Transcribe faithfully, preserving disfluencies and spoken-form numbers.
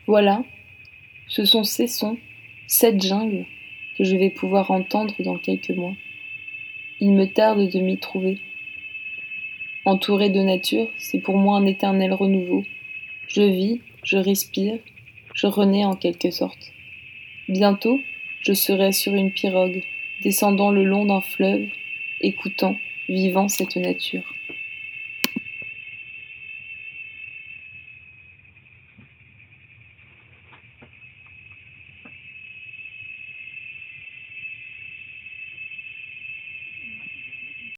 Voilà, ce sont ces sons, cette jungle, que je vais pouvoir entendre dans quelques mois. Il me tarde de m'y trouver. Entouré de nature, c'est pour moi un éternel renouveau. Je vis, je respire, je renais en quelque sorte. Bientôt, je serai sur une pirogue, descendant le long d'un fleuve, écoutant, vivant cette nature.